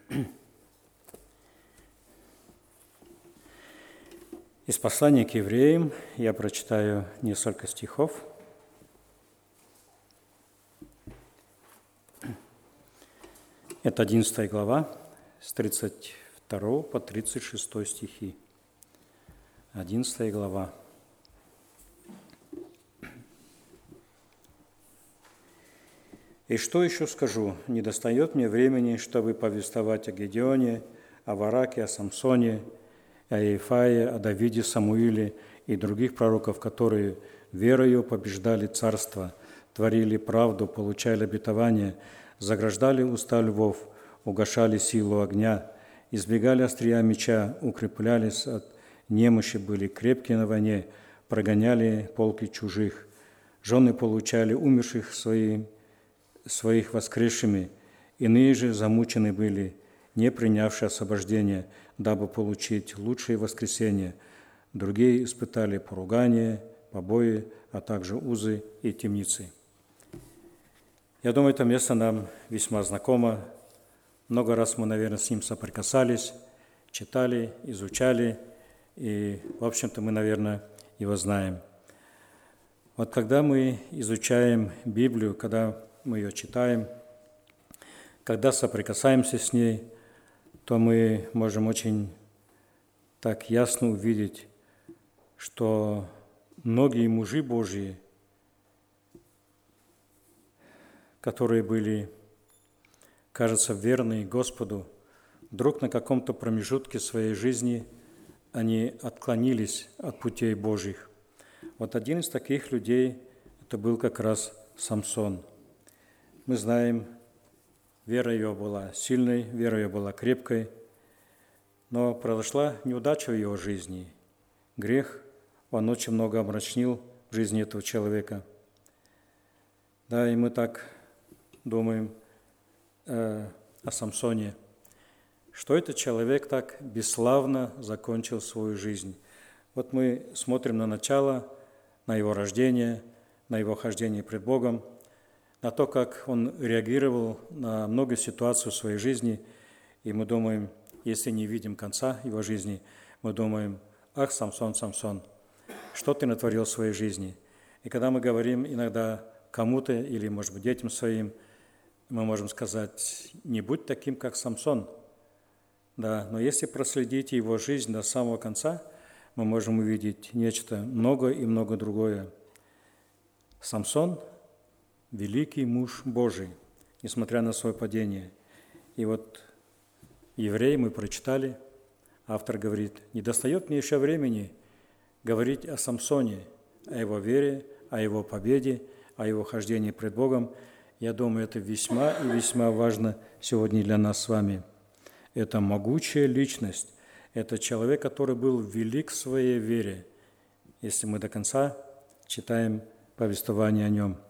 Из послания к евреям я прочитаю несколько стихов. Это 11 глава, с 32 по 36 стихи. 11 глава. «И что еще скажу? Недостает мне времени, чтобы повествовать о Гедеоне, о Вараке, о Самсоне, о Иефае, о Давиде, Самуиле и других пророков, которые верою побеждали царство, творили правду, получали обетование, заграждали уста львов, угашали силу огня, избегали острия меча, укреплялись от немощи, были крепкие на войне, прогоняли полки чужих, жены получали умерших своих воскресшими, иные же замучены были, не принявшие освобождения, дабы получить лучшее воскресение. Другие испытали поругание, побои, а также узы и темницы». Я думаю, это место нам весьма знакомо. Много раз мы, наверное, с ним соприкасались, читали, изучали, и, в общем-то, мы, наверное, его знаем. Вот когда мы изучаем Библию, когда мы ее читаем, когда соприкасаемся с ней, то мы можем очень так ясно увидеть, что многие мужи Божьи, которые были, кажется, верны Господу, вдруг на каком-то промежутке своей жизни они отклонились от путей Божьих. Вот один из таких людей – это был как раз Самсон. Мы знаем, вера его была сильной, вера его была крепкой, но произошла неудача в его жизни. Грех, он очень много омрачнил в жизни этого человека. Да, и мы так думаем о Самсоне, что этот человек так бесславно закончил свою жизнь. Вот мы смотрим на начало, на его рождение, на его хождение пред Богом, на то, как он реагировал на много ситуаций в своей жизни, и мы думаем, если не видим конца его жизни, мы думаем: «Ах, Самсон, Самсон, что ты натворил в своей жизни?» И когда мы говорим иногда кому-то или, может быть, детям своим, мы можем сказать: «Не будь таким, как Самсон». Да, но если проследить его жизнь до самого конца, мы можем увидеть нечто много и много другое. Самсон – великий муж Божий, несмотря на свое падение. И вот Евреи мы прочитали, автор говорит: «Недостает мне еще времени говорить о Самсоне, о его вере, о его победе, о его хождении пред Богом». Я думаю, это весьма и весьма важно сегодня для нас с вами. Это могучая личность, это человек, который был велик в своей вере, если мы до конца читаем повествование о нем.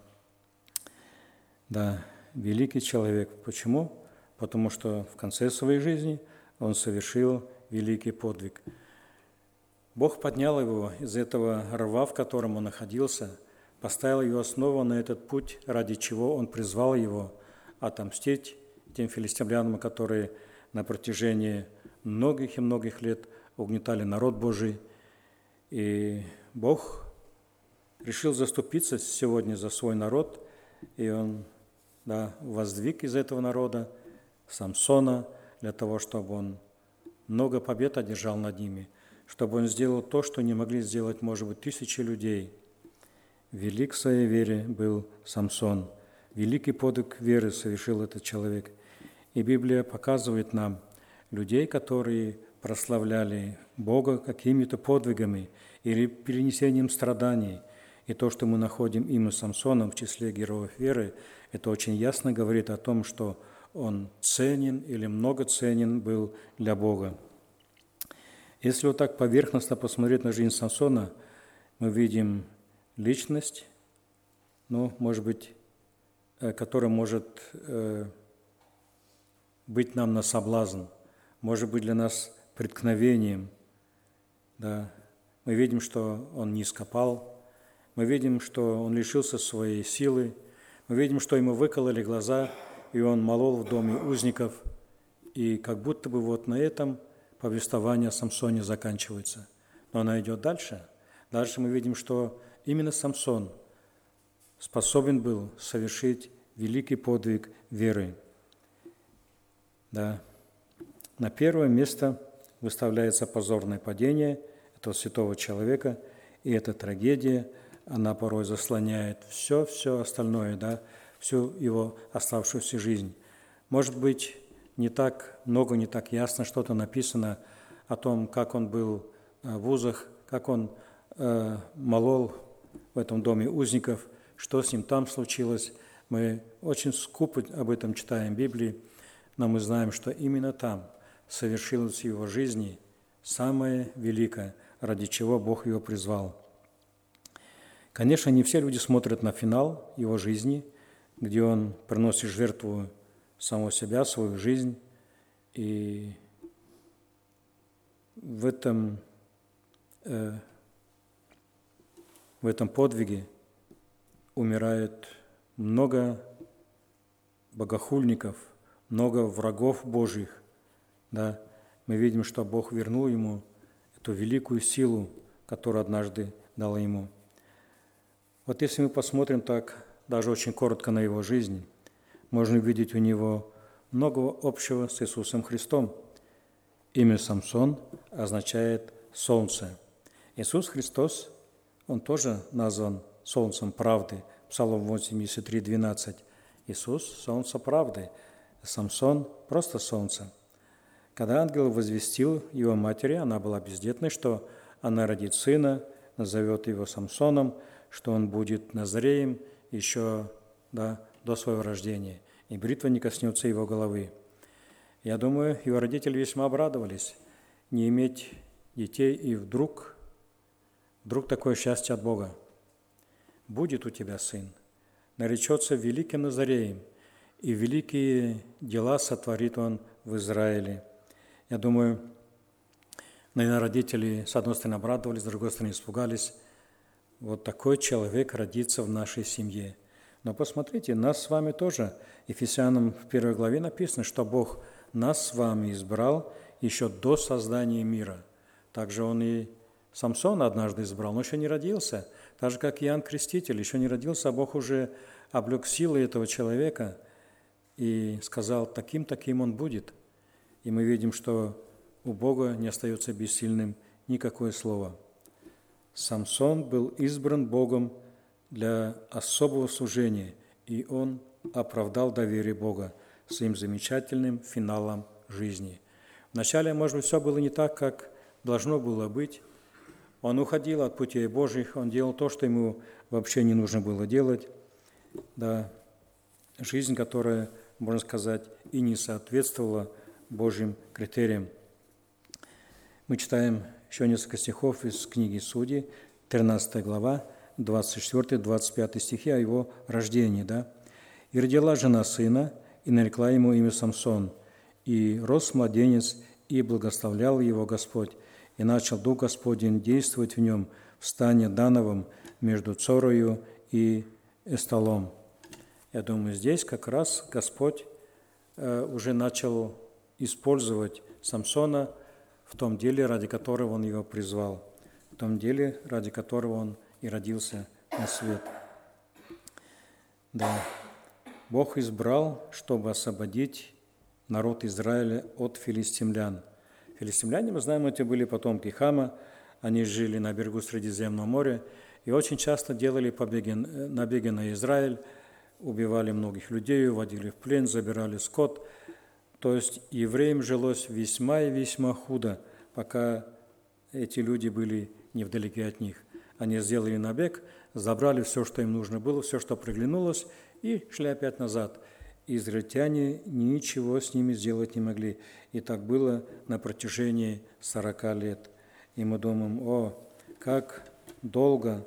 Да, великий человек. Почему? Потому что в конце своей жизни он совершил великий подвиг. Бог поднял его из этого рва, в котором он находился, поставил его снова на этот путь, ради чего он призвал его отомстить тем филистимлянам, которые на протяжении многих и многих лет угнетали народ Божий. И Бог решил заступиться сегодня за свой народ, и он воздвиг из этого народа Самсона для того, чтобы он много побед одержал над ними, чтобы он сделал то, что не могли сделать, может быть, тысячи людей. Велик в своей вере был Самсон. Великий подвиг веры совершил этот человек. И Библия показывает нам людей, которые прославляли Бога какими-то подвигами или перенесением страданий. И то, что мы находим имя Самсона в числе героев веры, это очень ясно говорит о том, что он ценен или много ценен был для Бога. Если вот так поверхностно посмотреть на жизнь Самсона, мы видим личность, может быть, которая может быть нам на соблазн, может быть для нас преткновением. Да. Мы видим, что он низко пал, мы видим, что он лишился своей силы, мы видим, что ему выкололи глаза, и он молол в доме узников. И как будто бы вот на этом повествование о Самсоне заканчивается. Но оно идет дальше. Дальше мы видим, что именно Самсон способен был совершить великий подвиг веры. Да. На первое место выставляется позорное падение этого святого человека, и эта трагедия, она порой заслоняет все остальное, да, всю его оставшуюся жизнь. Может быть, не так много, не так ясно что-то написано о том, как он был в узах, как он молол в этом доме узников, что с ним там случилось. Мы очень скупо об этом читаем в Библии, но мы знаем, что именно там совершилось в его жизни самое великое, ради чего Бог его призвал. Конечно, не все люди смотрят на финал его жизни, где он приносит жертву самого себя, свою жизнь, и в этом подвиге умирает много богохульников, много врагов Божьих. Да? Мы видим, что Бог вернул ему эту великую силу, которую однажды дал ему. Вот если мы посмотрим так, даже очень коротко на его жизнь, можно увидеть у него много общего с Иисусом Христом. Имя Самсон означает «солнце». Иисус Христос, Он тоже назван солнцем правды. Псалом 83, 12. Иисус – солнце правды. Самсон – просто солнце. Когда ангел возвестил его матери, она была бездетной, что она родит сына, назовет его Самсоном, что он будет назреем еще до своего рождения, и бритва не коснется его головы. Я думаю, его родители весьма обрадовались не иметь детей, и вдруг такое счастье от Бога. Будет у тебя сын, наречется великим Назареем, и великие дела сотворит он в Израиле. Я думаю, наверное, родители, с одной стороны, обрадовались, с другой стороны, испугались. Вот такой человек родится в нашей семье. Но посмотрите, нас с вами тоже. Ефесянам в 1 главе написано, что Бог нас с вами избрал еще до создания мира. Также Он и Самсона однажды избрал, но еще не родился. Так же, как Иоанн Креститель, еще не родился, а Бог уже облек силы этого человека и сказал, таким он будет. И мы видим, что у Бога не остается бессильным никакое слово. Самсон был избран Богом для особого служения, и он оправдал доверие Бога своим замечательным финалом жизни. Вначале, может быть, все было не так, как должно было быть. Он уходил от путей Божьих, он делал то, что ему вообще не нужно было делать. Да, жизнь, которая, можно сказать, и не соответствовала Божьим критериям. Мы читаем еще несколько стихов из книги Судей, 13 глава, 24-25 стихи о его рождении. Да? «И родила жена сына, и нарекла ему имя Самсон, и рос младенец, и благословлял его Господь, и начал Дух Господень действовать в нем в стане Дановом между Цорою и Эсталом». Я думаю, здесь как раз Господь уже начал использовать Самсона в том деле, ради которого Он его призвал, в том деле, ради которого он и родился на свет. Да, Бог избрал, чтобы освободить народ Израиля от филистимлян. Филистимляне, мы знаем, это были потомки Хама, они жили на берегу Средиземного моря и очень часто делали набеги на Израиль, убивали многих людей, уводили в плен, забирали скот. То есть евреям жилось весьма и весьма худо, пока эти люди были невдалеке от них. Они сделали набег, забрали все, что им нужно было, все, что приглянулось, и шли опять назад. Израильтяне ничего с ними сделать не могли. И так было на протяжении 40 лет. И мы думаем, как долго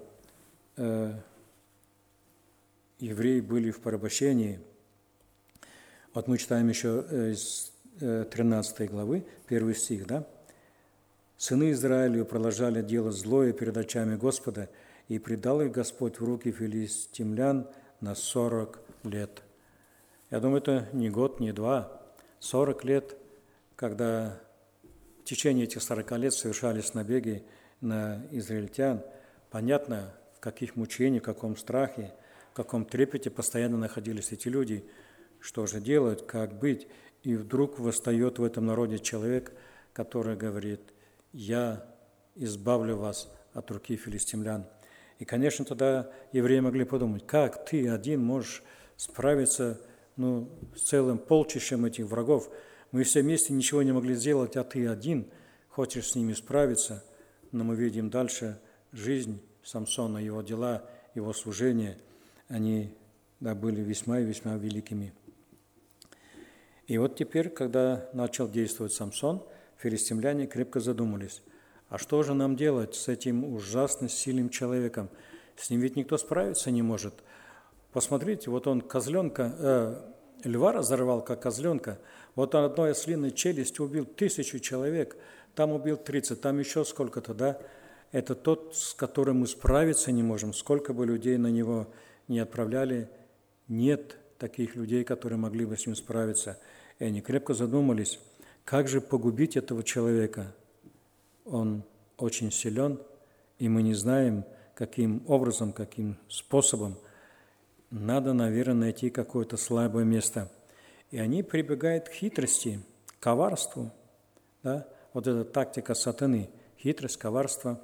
евреи были в порабощении. Вот мы читаем еще из 13 главы, 1 стих, да? «Сыны Израилю продолжали делать злое перед очами Господа, и предал их Господь в руки филистимлян на 40 лет». Я думаю, это не год, не два. 40 лет когда в течение этих 40 лет совершались набеги на израильтян, понятно, в каких мучениях, в каком страхе, в каком трепете постоянно находились эти люди, что же делать, как быть. И вдруг восстает в этом народе человек, который говорит: «Я избавлю вас от руки филистимлян». И, конечно, тогда евреи могли подумать: как ты один можешь справиться с целым полчищем этих врагов? Мы все вместе ничего не могли сделать, а ты один хочешь с ними справиться. Но мы видим дальше жизнь Самсона, его дела, его служение, они были весьма и весьма великими. И вот теперь, когда начал действовать Самсон, филистимляне крепко задумались: а что же нам делать с этим ужасно сильным человеком? С ним ведь никто справиться не может. Посмотрите, вот он льва разорвал, как козленка. Вот он одной ослиной челюстью убил 1000 человек, там убил 30, там еще сколько-то, да? Это тот, с которым мы справиться не можем. Сколько бы людей на него не отправляли, нет таких людей, которые могли бы с ним справиться. И они крепко задумались, как же погубить этого человека. Он очень силен, и мы не знаем, каким образом, каким способом. Надо, наверное, найти какое-то слабое место. И они прибегают к хитрости, к коварству. Да? Вот эта тактика сатаны, хитрость, коварство.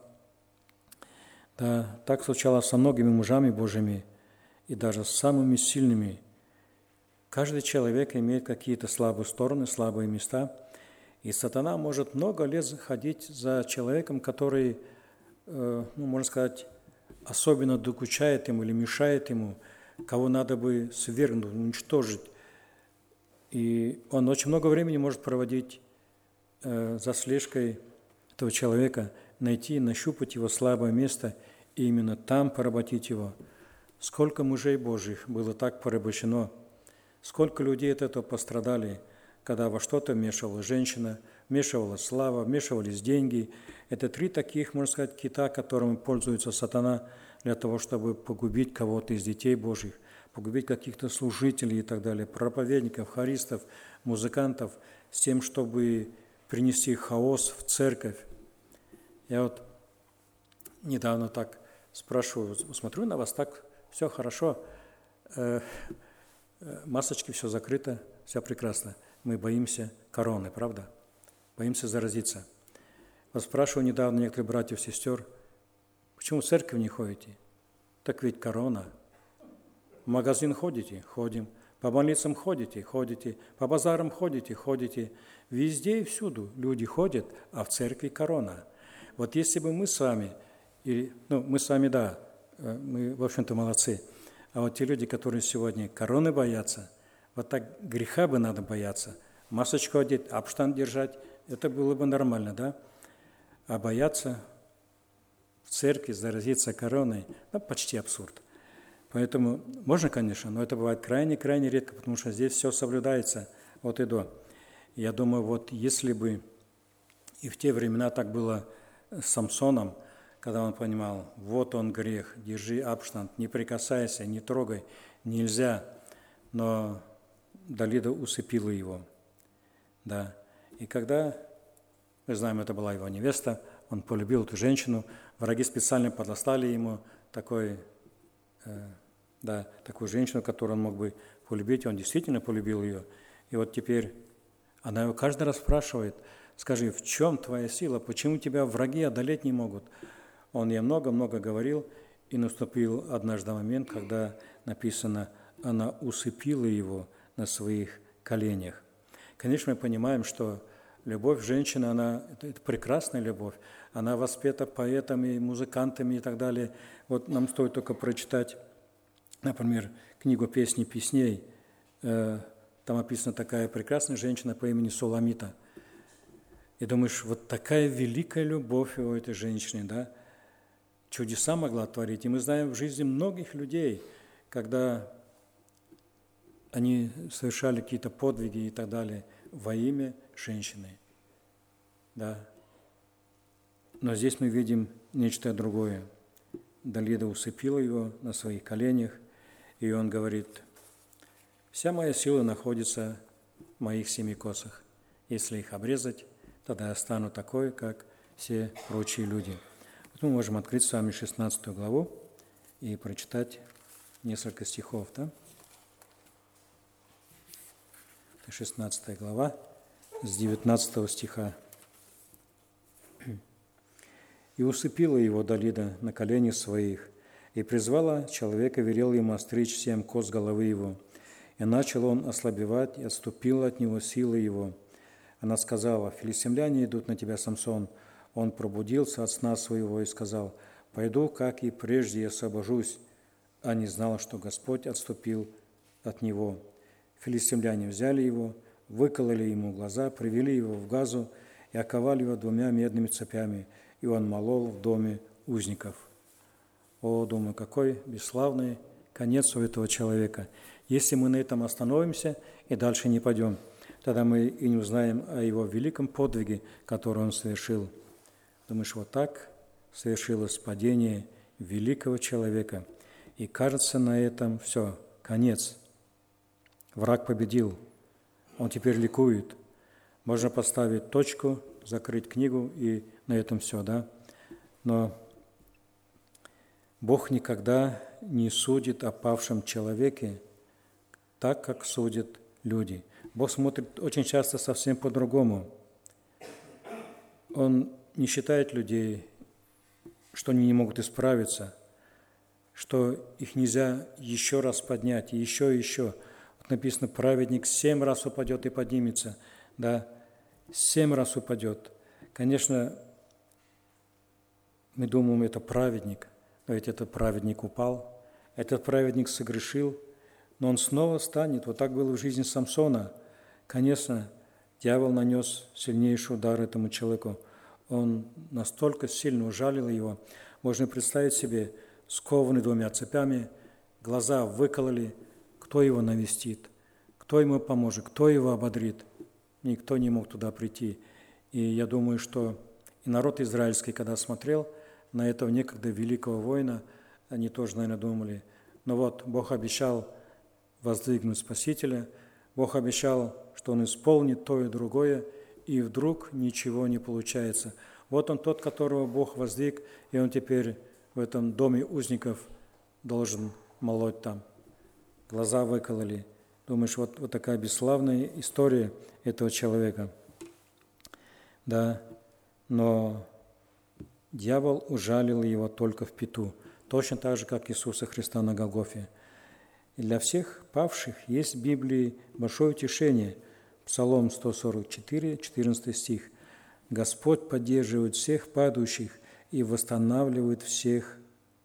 Да, так случалось со многими мужами Божьими и даже с самыми сильными. Каждый человек имеет какие-то слабые стороны, слабые места. И сатана может много лет ходить за человеком, который, можно сказать, особенно докучает ему или мешает ему, кого надо бы свергнуть, уничтожить. И он очень много времени может проводить за слежкой этого человека, найти, нащупать его слабое место и именно там поработить его. Сколько мужей Божьих было так порабощено, сколько людей от этого пострадали, когда во что-то вмешивалась женщина, вмешивалась слава, вмешивались деньги. Это 3 таких, можно сказать, кита, которыми пользуется сатана для того, чтобы погубить кого-то из детей Божьих, погубить каких-то служителей и так далее, проповедников, хористов, музыкантов, с тем, чтобы принести хаос в церковь. Я вот недавно так спрашиваю, смотрю на вас, так все хорошо, масочки, все закрыто, все прекрасно. Мы боимся короны, правда? Боимся заразиться. Вот спрашиваю недавно некоторых братьев и сестер: почему в церковь не ходите? Так ведь корона. В магазин ходите? Ходим. По больницам ходите? Ходите. По базарам ходите? Ходите. Везде и всюду люди ходят, а в церкви корона. Вот если бы мы с вами, мы с вами, да, мы, в общем-то, молодцы, а вот те люди, которые сегодня короны боятся, вот так греха бы надо бояться, масочку одеть, абштанд держать, это было бы нормально, да? А бояться в церкви заразиться короной, почти абсурд. Поэтому можно, конечно, но это бывает крайне-крайне редко, потому что здесь все соблюдается от и до. Я думаю, вот если бы и в те времена так было с Самсоном, когда он понимал, вот он грех, держи абштанд, не прикасайся, не трогай, нельзя, но Далида усыпила его. Да. И когда, мы знаем, это была его невеста, он полюбил эту женщину, враги специально подослали ему такую женщину, которую он мог бы полюбить, он действительно полюбил ее. И вот теперь она его каждый раз спрашивает: скажи, в чем твоя сила, почему тебя враги одолеть не могут? Он ей много-много говорил, и наступил однажды момент, когда написано, она усыпила его на своих коленях. Конечно, мы понимаем, что любовь женщины, это прекрасная любовь, она воспета поэтами, музыкантами и так далее. Вот нам стоит только прочитать, например, книгу «Песни песней». Там описана такая прекрасная женщина по имени Суламита. И думаешь, вот такая великая любовь у этой женщины, да? Чудеса могла творить. И мы знаем в жизни многих людей, когда они совершали какие-то подвиги и так далее во имя женщины. Да. Но здесь мы видим нечто другое. Далида усыпила его на своих коленях, и он говорит: «Вся моя сила находится в моих 7 косах. Если их обрезать, тогда я стану такой, как все прочие люди. Вот мы можем открыть с вами 16 главу и прочитать несколько стихов. Да? 16 глава с 19 стиха. «И усыпила его Далида на коленях своих, и призвала человека, велел ему остричь 7 кос головы его. И начал он ослабевать, и отступила от него сила его. Она сказала: филистимляне идут на тебя, Самсон. Он пробудился от сна своего и сказал: пойду, как и прежде, и освобожусь. А не знал, что Господь отступил от него. Филистимляне взяли его, выкололи ему глаза, привели его в Газу и оковали его 2 медными цепями, и он молол в доме узников». О, думаю, какой бесславный конец у этого человека. Если мы на этом остановимся и дальше не пойдем, тогда мы и не узнаем о его великом подвиге, который он совершил. Думаешь, вот так совершилось падение великого человека. И кажется, на этом все, конец. Враг победил. Он теперь ликует. Можно поставить точку, закрыть книгу, и на этом все, да? Но Бог никогда не судит о павшем человеке так, как судят люди. Бог смотрит очень часто совсем по-другому. Он не считает людей, что они не могут исправиться, что их нельзя еще раз поднять, и еще. Вот написано, праведник 7 раз упадет и поднимется. Да, 7 раз упадет. Конечно, мы думаем, это праведник, но ведь этот праведник упал, этот праведник согрешил, но он снова встанет. Вот так было в жизни Самсона. Конечно, дьявол нанес сильнейший удар этому человеку. Он настолько сильно ужалил его. Можно представить себе, скованный 2 цепями, глаза выкололи. Кто его навестит? Кто ему поможет? Кто его ободрит? Никто не мог туда прийти. И я думаю, что и народ израильский, когда смотрел на этого некогда великого воина, они тоже, наверное, думали, но вот Бог обещал воздвигнуть Спасителя, Бог обещал, что Он исполнит то и другое, и вдруг ничего не получается. Вот он тот, которого Бог воздвиг, и он теперь в этом доме узников должен молоть там. Глаза выкололи. Думаешь, вот такая бесславная история этого человека. Да, но дьявол ужалил его только в пяту, точно так же, как Иисуса Христа на Голгофе. И для всех павших есть в Библии большое утешение. Псалом 144, 14 стих. «Господь поддерживает всех падающих и восстанавливает всех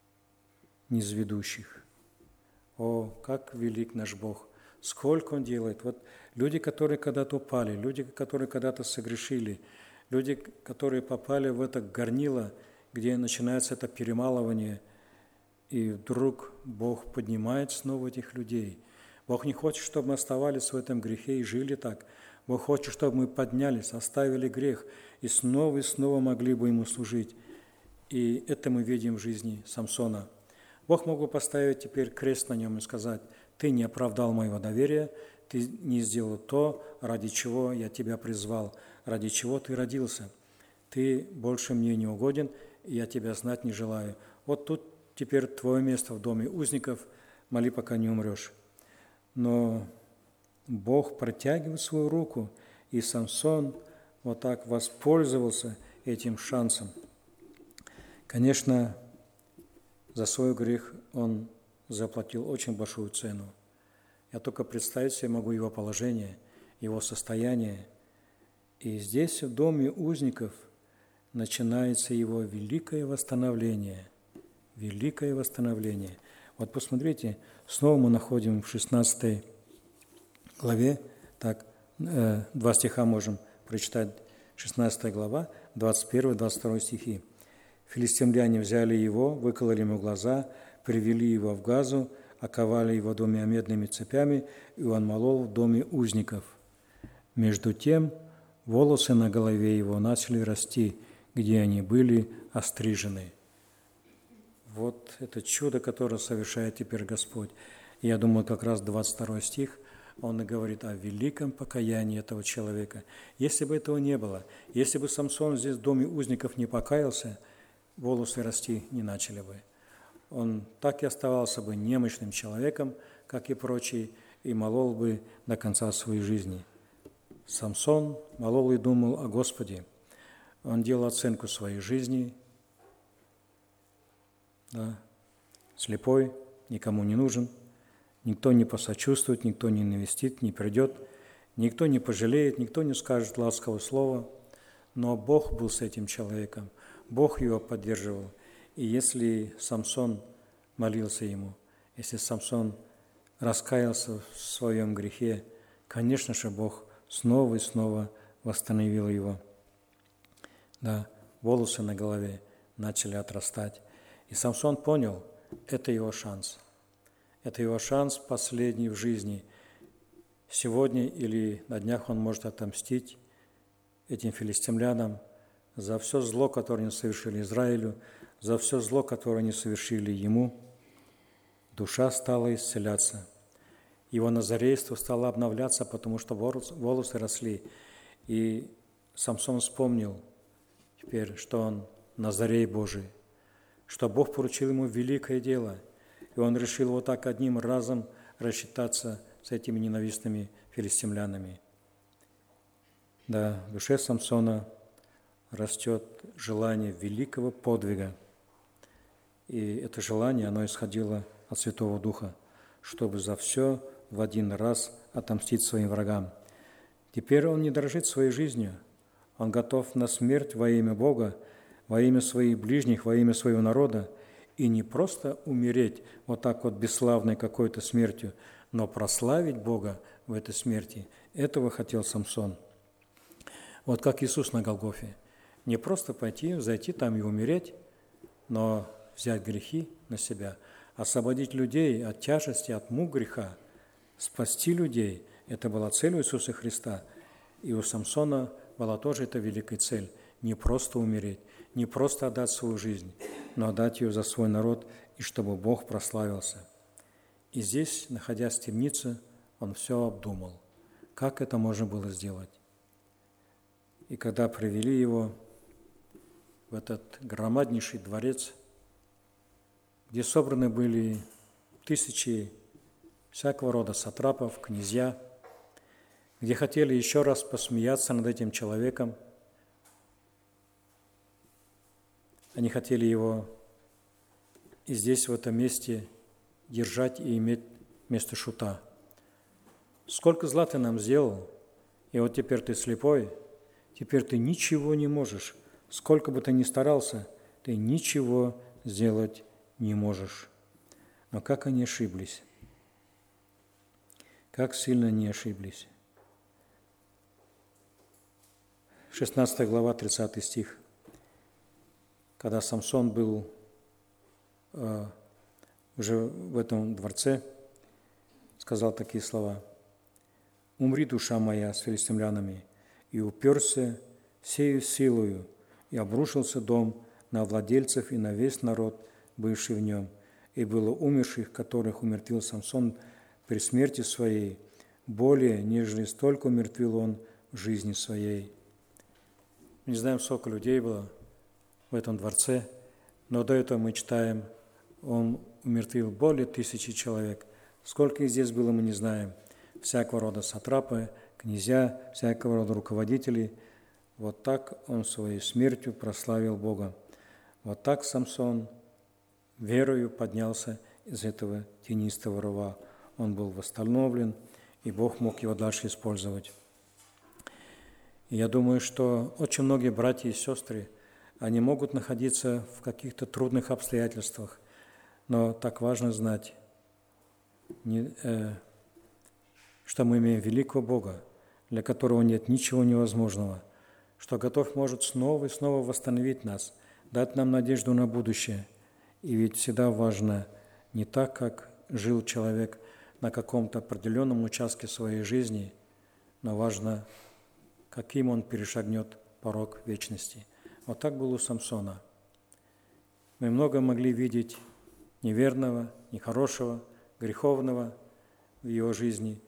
низведущих». О, как велик наш Бог! Сколько Он делает! Вот люди, которые когда-то упали, люди, которые когда-то согрешили, люди, которые попали в это горнило, где начинается это перемалывание, и вдруг Бог поднимает снова этих людей. Бог не хочет, чтобы мы оставались в этом грехе и жили так. Бог хочет, чтобы мы поднялись, оставили грех и снова могли бы Ему служить. И это мы видим в жизни Самсона. Бог мог бы поставить теперь крест на нем и сказать: «Ты не оправдал моего доверия, ты не сделал то, ради чего я тебя призвал, ради чего ты родился. Ты больше мне не угоден, и я тебя знать не желаю. Вот тут теперь твое место в доме узников, моли, пока не умрешь». Но Бог протягивает свою руку, и Самсон вот так воспользовался этим шансом. Конечно, за свой грех он заплатил очень большую цену. Я только представить себе могу его положение, его состояние. И здесь, в доме узников, начинается его великое восстановление. Великое восстановление. Вот посмотрите, снова мы находим в 16 главе, так, 2 стиха можем прочитать, 16 глава, 21-22 стихи. «Филистимляне взяли его, выкололи ему глаза, привели его в Газу, оковали его 2 медными цепями, и он молол в доме узников. Между тем волосы на голове его начали расти, где они были острижены». Вот это чудо, которое совершает теперь Господь. Я думаю, как раз 22 стих Он и говорит о великом покаянии этого человека. Если бы этого не было, если бы Самсон здесь в доме узников не покаялся, волосы расти не начали бы. Он так и оставался бы немощным человеком, как и прочие, и молол бы до конца своей жизни. Самсон молол и думал о Господе. Он делал оценку своей жизни, да, слепой, никому не нужен, никто не посочувствует, никто не навестит, не придет, никто не пожалеет, никто не скажет ласкового слова, но Бог был с этим человеком, Бог его поддерживал. И если Самсон молился ему, если Самсон раскаялся в своем грехе, конечно же, Бог снова и снова восстановил его. Да, волосы на голове начали отрастать. И Самсон понял, это его шанс. Это его шанс последний в жизни. Сегодня или на днях он может отомстить этим филистимлянам за все зло, которое они совершили Израилю, за все зло, которое они совершили ему. Душа стала исцеляться. Его назарейство стало обновляться, потому что волосы росли. И Самсон вспомнил теперь, что он Назарей Божий, что Бог поручил ему великое дело, и он решил вот так одним разом рассчитаться с этими ненавистными филистимлянами. Да, в душе Самсона растет желание великого подвига, и это желание, оно исходило от Святого Духа, чтобы за все в один раз отомстить своим врагам. Теперь он не дорожит своей жизнью, он готов на смерть во имя Бога, во имя своих ближних, во имя своего народа, и не просто умереть вот так вот бесславной какой-то смертью, но прославить Бога в этой смерти. Этого хотел Самсон. Вот как Иисус на Голгофе. Не просто пойти, зайти там и умереть, но взять грехи на себя, освободить людей от тяжести, от мук греха, спасти людей. Это была цель Иисуса Христа. И у Самсона была тоже эта великая цель. Не просто умереть, не просто отдать свою жизнь, но отдать ее за свой народ, и чтобы Бог прославился. И здесь, находясь в темнице, он все обдумал, как это можно было сделать. И когда привели его в этот громаднейший дворец, где собраны были тысячи всякого рода сатрапов, князья, где хотели еще раз посмеяться над этим человеком, они хотели его и здесь, в этом месте, держать и иметь вместо шута. Сколько зла ты нам сделал, и вот теперь ты слепой, теперь ты ничего не можешь. Сколько бы ты ни старался, ты ничего сделать не можешь. Но как они ошиблись? Как сильно они ошиблись? 16 глава, 30 стих. Когда Самсон был уже в этом дворце, сказал такие слова: «Умри, душа моя, с филистимлянами, и уперся сею силою, и обрушился дом на владельцев и на весь народ, бывший в нем, и было умерших, которых умертвил Самсон при смерти своей, более, нежели столько умертвил он в жизни своей». Не знаем, сколько людей было в этом дворце, но до этого мы читаем, он умертвил более 1000 человек. Сколько их здесь было, мы не знаем. Всякого рода сатрапы, князья, всякого рода руководители. Вот так он своей смертью прославил Бога. Вот так Самсон верою поднялся из этого тенистого рва. Он был восстановлен, и Бог мог его дальше использовать. И я думаю, что очень многие братья и сестры, они могут находиться в каких-то трудных обстоятельствах, но так важно знать, что мы имеем великого Бога, для которого нет ничего невозможного, что готов может снова и снова восстановить нас, дать нам надежду на будущее. И ведь всегда важно не так, как жил человек на каком-то определенном участке своей жизни, но важно, каким он перешагнет порог вечности. Вот так было у Самсона. Мы много могли видеть неверного, нехорошего, греховного в его жизни.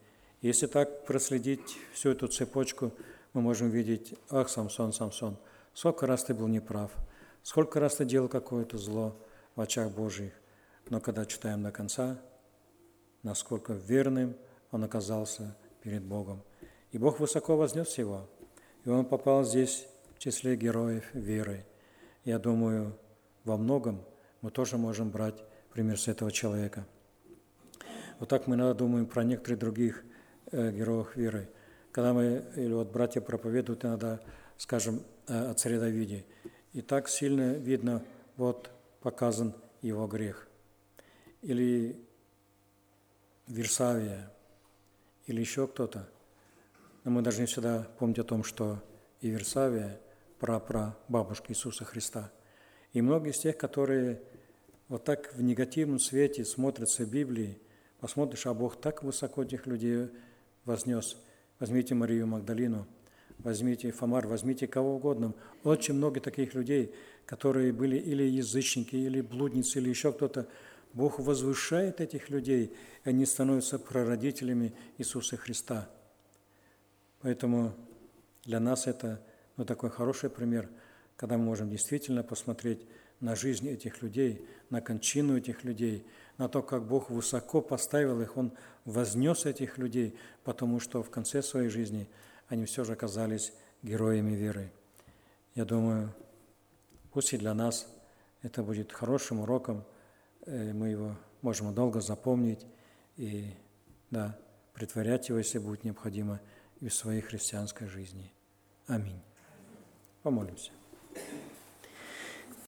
Если так проследить всю эту цепочку, мы можем видеть: ах, Самсон, Самсон, сколько раз ты был неправ, сколько раз ты делал какое-то зло в очах Божьих. Но когда читаем до конца, насколько верным он оказался перед Богом. И Бог высоко вознес его, и он попал здесь в числе героев веры. Я думаю, во многом мы тоже можем брать пример с этого человека. Вот так мы иногда думаем про некоторых других героев веры. Когда мы, или вот братья проповедуют иногда, скажем, о царе Давиде, и так сильно видно, вот показан его грех. Или Вирсавия, или еще кто-то. Но мы должны всегда помнить о том, что и Вирсавия – прапрабабушка Иисуса Христа. И многие из тех, которые вот так в негативном свете смотрятся в Библии, посмотришь, а Бог так высоко этих людей вознес. Возьмите Марию Магдалину, возьмите Фомар, возьмите кого угодно. Очень много таких людей, которые были или язычники, или блудницы, или еще кто-то. Бог возвышает этих людей, и они становятся прародителями Иисуса Христа. Поэтому для нас это такой хороший пример, когда мы можем действительно посмотреть на жизнь этих людей, на кончину этих людей, на то, как Бог высоко поставил их, Он вознес этих людей, потому что в конце своей жизни они все же оказались героями веры. Я думаю, пусть и для нас это будет хорошим уроком, мы его можем долго запомнить и притворять его, если будет необходимо, и в своей христианской жизни. Аминь. Помолимся.